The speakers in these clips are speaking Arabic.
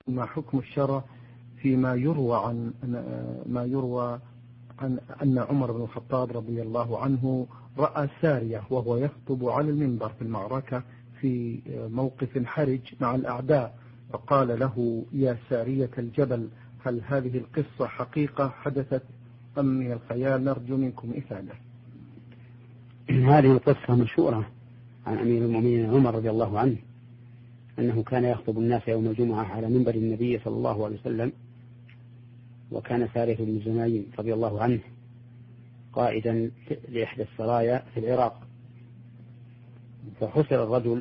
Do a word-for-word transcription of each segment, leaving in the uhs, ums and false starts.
ما حكم الشرع فيما يروى عن ما يروى عن أن عمر بن الخطاب رضي الله عنه رأى سارية وهو يخطب على المنبر في المعركة في موقف حرج مع الأعداء، فقال له: يا سارية الجبل، هل هذه القصة حقيقة حدثت أم من الخيال؟ نرجو منكم إفادة. هذه القصة مشهورة عن أمير المؤمنين عمر رضي الله عنه أنه كان يخطب الناس يوم الجمعة على منبر النبي صلى الله عليه وسلم، وكان سارية بن زمايل رضي الله عنه قائدا لإحدى السرايا في العراق، فحسر الرجل،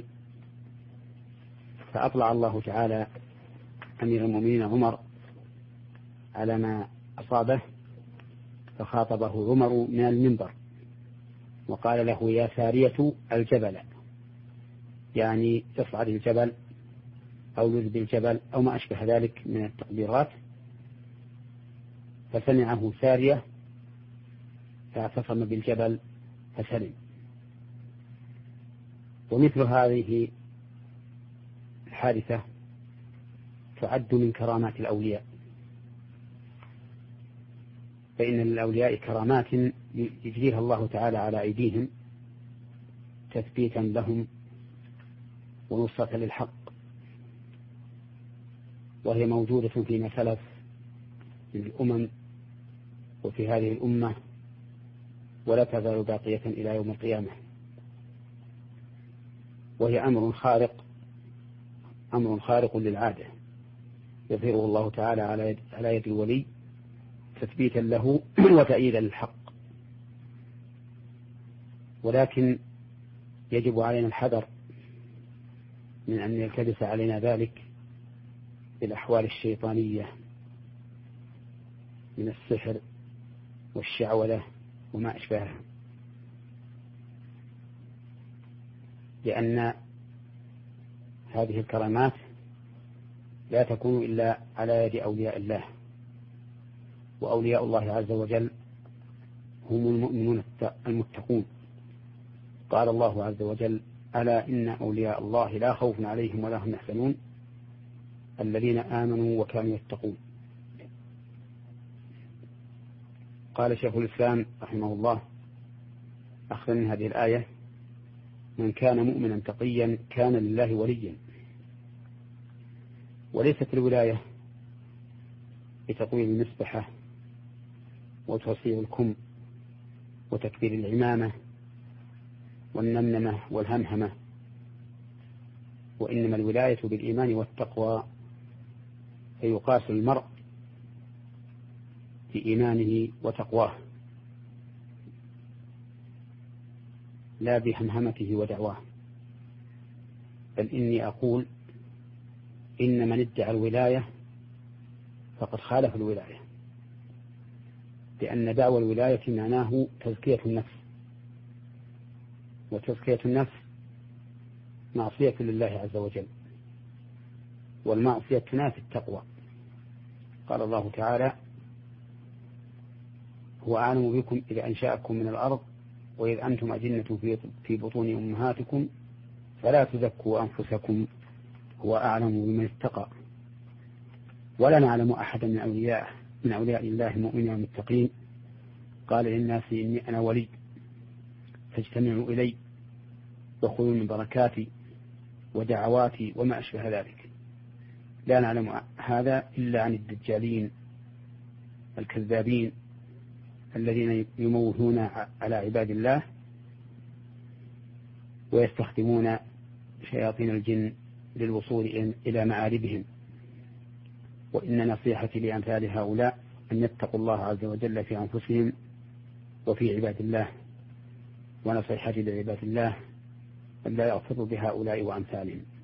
فأطلع الله تعالى أمير المؤمنين عمر على ما أصابه، فخاطبه عمر من المنبر وقال له: يا سارية الجبل، يعني اصعد الجبل أو لذ بالجبل أو ما أشبه ذلك من التقديرات. فسمعه سارية فاعتصم بالجبل فسلم. ومثل هذه الحادثة تعد من كرامات الأولياء، فإن للأولياء كرامات يجريها الله تعالى على أيديهم تثبيتا لهم ونصرة للحق، وهي موجودة فيما سلف من الأمم وفي هذه الأمة، ولا تزال باقية إلى يوم القيامة، وهي أمر خارق أمر خارق للعادة يظهره الله تعالى على يد, على يد الولي تثبيتا له وتأييدا للحق. ولكن يجب علينا الحذر من أن يلتبس علينا ذلك بالأحوال الشيطانية من السحر والشعوذة وما أشبهها، لأن هذه الكرامات لا تكون إلا على يد أولياء الله، وأولياء الله عز وجل هم المؤمنون المتقون. قال الله عز وجل: ألا إن أولياء الله لا خوف عليهم ولا هم يحزنون الذين آمنوا وكانوا يتقون. قال شيخ الإسلام رحمه الله أخذ من هذه الآية: من كان مؤمنا تقيا كان لله وليا. وليست الولاية بتطويل المسبحة وتوسيع الكم وتكبير العمامة والنمنمة والهمهمة، وإنما الولاية بالإيمان والتقوى، فيقاس المرء في إيمانه وتقواه لا بهمهمته ودعواه. بل إني أقول إن من ادعى الولاية فقد خالف الولاية، لأن دعوى الولاية معناه تزكية النفس، وتزكية النفس معصية لله عز وجل، والمعصية تنافي التقوى. قال الله تعالى: هو أعلم بكم إذ أنشأكم من الأرض وإذ أنتم أجنة في بطون أمهاتكم فلا تزكوا أنفسكم هو أعلم بمن اتقى. ولا نعلم أحدا من أولياء من أولياء الله المؤمنين المتقين قال للناس إني أنا ولي فاجتمعوا إلي وخذوا من بركاتي ودعواتي وما أشبه ذلك. لا نعلم هذا إلا عن الدجالين الكذابين الذين يموهون على عباد الله ويستخدمون شياطين الجن للوصول إلى معاربهم. وإن نصيحتي لأمثال هؤلاء أن يتقوا الله عز وجل في أنفسهم وفي عباد الله، ونصيحتي لعباد الله أن لا يغفروا بهؤلاء وأمثالهم.